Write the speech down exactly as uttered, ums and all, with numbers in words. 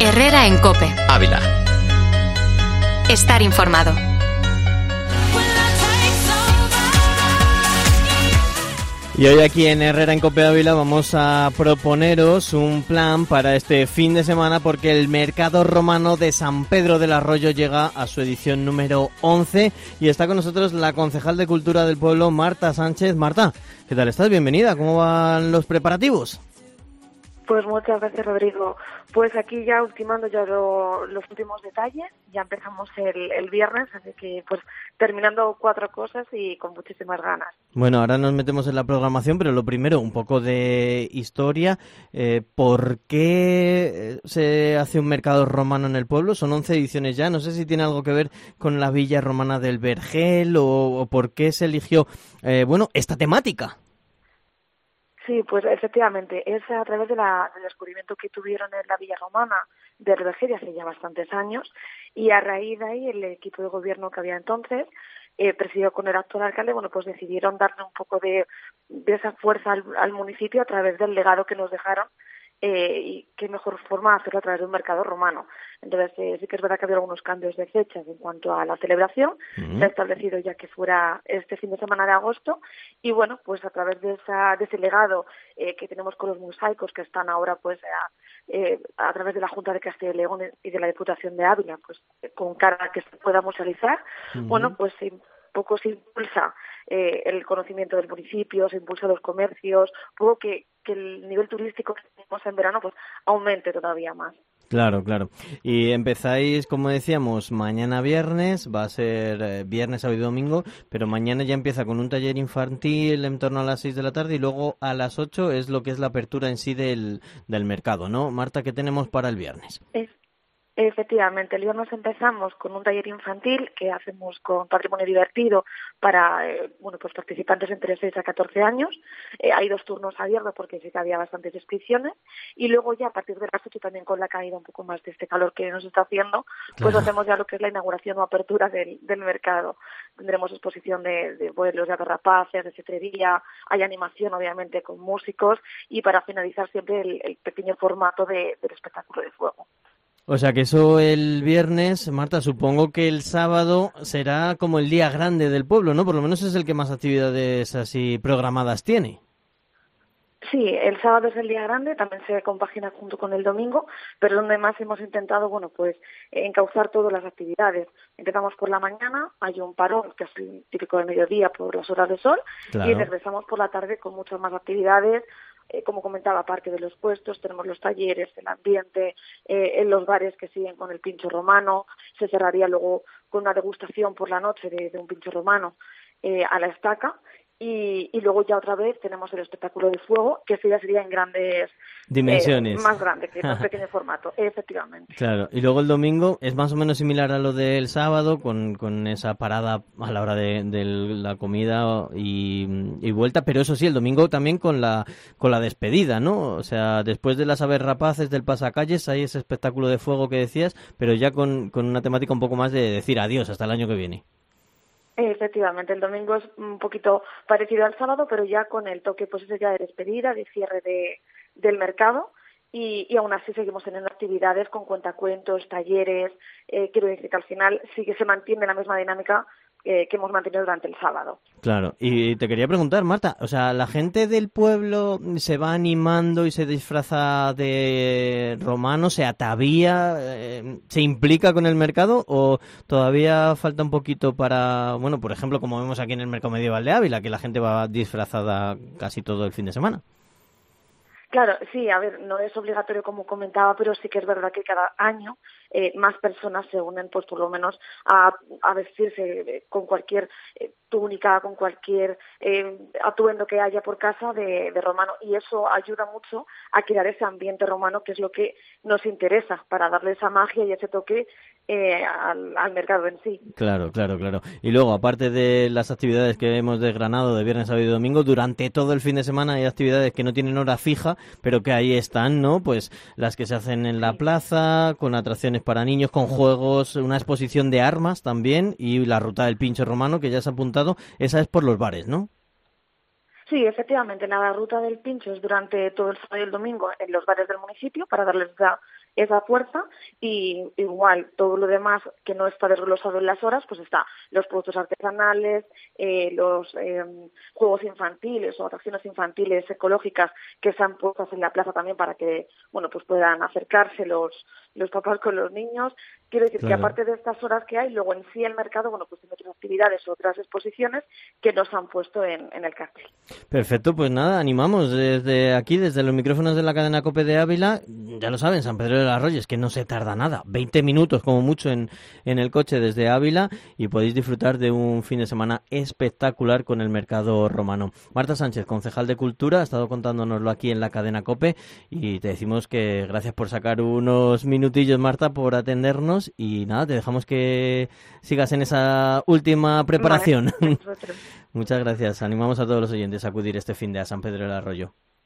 Herrera en COPE. Ávila. Estar informado. Y hoy aquí en Herrera en COPE Ávila vamos a proponeros un plan para este fin de semana, porque el Mercado Romano de San Pedro del Arroyo llega a su edición número once y está con nosotros la concejal de Cultura del pueblo, Marta Sánchez. Marta, ¿qué tal estás? Bienvenida. ¿Cómo van los preparativos? Pues muchas gracias, Rodrigo. Pues aquí ya ultimando ya lo, los últimos detalles, ya empezamos el, el viernes, así que pues terminando cuatro cosas y con muchísimas ganas. Bueno, ahora nos metemos en la programación, pero lo primero, un poco de historia. Eh, ¿Por qué se hace un mercado romano en el pueblo? Son once ediciones ya, no sé si tiene algo que ver con la villa romana del Vergel o, o por qué se eligió, eh, bueno, esta temática. Sí, pues efectivamente, es a través de la, del descubrimiento que tuvieron en la Villa Romana de Vergel hace ya bastantes años, y a raíz de ahí el equipo de gobierno que había entonces, eh, presidido con el actual alcalde, bueno, pues decidieron darle un poco de, de esa fuerza al, al municipio a través del legado que nos dejaron, eh, y qué mejor forma de hacerlo a través de un mercado romano. Entonces, eh, sí que es verdad que había algunos cambios de fechas en cuanto a la celebración. Uh-huh. Se ha establecido ya que fuera este fin de semana de agosto, y bueno, pues a través de, esa, de ese legado eh, que tenemos con los mosaicos que están ahora pues a, eh, a través de la Junta de Castilla y León y de la Diputación de Ávila, pues con cara a que se pueda musealizar, uh-huh. bueno, pues un poco se impulsa eh, el conocimiento del municipio, se impulsa los comercios, un poco que, que el nivel turístico que tenemos en verano pues aumente todavía más. Claro, claro. Y empezáis, como decíamos, mañana viernes, va a ser eh, viernes, sábado y domingo, pero mañana ya empieza con un taller infantil en torno a las seis de la tarde y luego a las ocho es lo que es la apertura en sí del, del mercado, ¿no? Marta, ¿qué tenemos para el viernes? Es, efectivamente, el viernes empezamos con un taller infantil que hacemos con Patrimonio Divertido para eh, bueno, pues participantes entre seis a catorce años. Eh, hay dos turnos abiertos porque sí que había bastantes inscripciones, y luego ya a partir de las ocho, también con la caída un poco más de este calor que nos está haciendo, pues claro, hacemos ya lo que es la inauguración o apertura del, del mercado. Tendremos exposición de, de vuelos, de agarrapaces, de cetrería, hay animación obviamente con músicos, y para finalizar siempre el, el pequeño formato de, del espectáculo de fuego. O sea que eso el viernes, Marta, supongo que el sábado será como el día grande del pueblo, ¿no? Por lo menos es el que más actividades así programadas tiene. Sí, el sábado es el día grande, también se compagina junto con el domingo, pero donde más hemos intentado, bueno, pues encauzar todas las actividades. Empezamos por la mañana, hay un parón que es el típico de mediodía por las horas de sol, claro, y regresamos por la tarde con muchas más actividades. Eh, como comentaba, aparte de los puestos, tenemos los talleres, el ambiente, eh, en los bares que siguen con el pincho romano. Se cerraría luego con una degustación por la noche de, de un pincho romano eh, a la estaca. Y, y luego ya otra vez tenemos el espectáculo de fuego, que ese ya sería en grandes dimensiones, eh, más grande que en pequeño formato, efectivamente. Claro, y luego el domingo es más o menos similar a lo del sábado, con, con esa parada a la hora de, de la comida y, y vuelta, pero eso sí, el domingo también con la con la despedida, ¿no? O sea, después de las aves rapaces del pasacalles hay ese espectáculo de fuego que decías, pero ya con, con una temática un poco más de decir adiós hasta el año que viene. Efectivamente, el domingo es un poquito parecido al sábado, pero ya con el toque pues ese ya de despedida, de cierre de, del mercado, y, y aún así seguimos teniendo actividades con cuentacuentos, talleres. Eh, quiero decir que al final sí que se mantiene la misma dinámica eh, que hemos mantenido durante el sábado. Claro, y te quería preguntar, Marta, o sea, ¿la gente del pueblo se va animando y se disfraza de romano, se atavía, eh, se implica con el mercado, o todavía falta un poquito para, bueno, por ejemplo, como vemos aquí en el Mercado Medieval de Ávila, que la gente va disfrazada casi todo el fin de semana? Claro, sí, a ver, no es obligatorio como comentaba, pero sí que es verdad que cada año eh, más personas se unen, pues por lo menos a, a vestirse con cualquier eh, túnica, con cualquier eh, atuendo que haya por casa de, de romano, y eso ayuda mucho a crear ese ambiente romano, que es lo que nos interesa para darle esa magia y ese toque eh, al, al mercado en sí. Claro, claro, claro. Y luego, aparte de las actividades que hemos desgranado de viernes, sábado y domingo, durante todo el fin de semana hay actividades que no tienen hora fija, pero que ahí están, ¿no? Pues las que se hacen en la plaza, con atracciones para niños, con juegos, una exposición de armas también, y la ruta del pincho romano, que ya se ha apuntado, esa es por los bares, ¿no? Sí, efectivamente, la ruta del pincho es durante todo el sábado y el domingo en los bares del municipio, para darles ya esa fuerza, y igual todo lo demás que no está desglosado en las horas, pues está los productos artesanales, eh, los eh, juegos infantiles o atracciones infantiles ecológicas que se han puesto en la plaza también para que, bueno, pues puedan acercarse los, los papás con los niños. Quiero decir claro. que aparte de estas horas que hay, luego en sí el mercado, bueno, pues tiene otras actividades o otras exposiciones que nos han puesto en, en el cartel. Perfecto, pues nada, animamos desde aquí, desde los micrófonos de la cadena COPE de Ávila, ya lo saben, San Pedro de las Reyes, que no se tarda nada, veinte minutos como mucho en, en el coche desde Ávila, y podéis disfrutar de un fin de semana espectacular con el mercado romano. Marta Sánchez, concejal de Cultura, ha estado contándonoslo aquí en la cadena COPE, y te decimos que gracias por sacar unos minutillos, Marta, por atendernos, y nada, te dejamos que sigas en esa última preparación. Vale, Muchas gracias. Animamos a todos los oyentes a acudir este fin de a San Pedro del Arroyo.